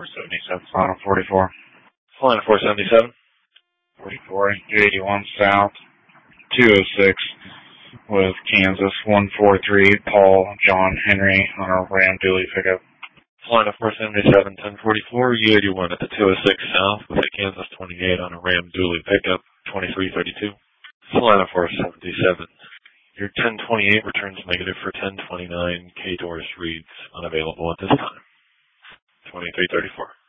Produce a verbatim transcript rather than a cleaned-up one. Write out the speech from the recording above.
four seventy-seven, final forty-four. Flying four seventy-seven. forty-four, U eighty-one south, two oh six with Kansas, one four three, Paul John Henry on a Ram dually pickup. Flying four seventy-seven, ten forty-four, U eighty-one at the two oh six south with a Kansas twenty-eight on a Ram dually pickup, twenty-three thirty-two. Flying four seventy-seven. Your ten twenty-eight returns negative for ten twenty-nine. K-Doors reads unavailable at this time. twenty-three thirty-four.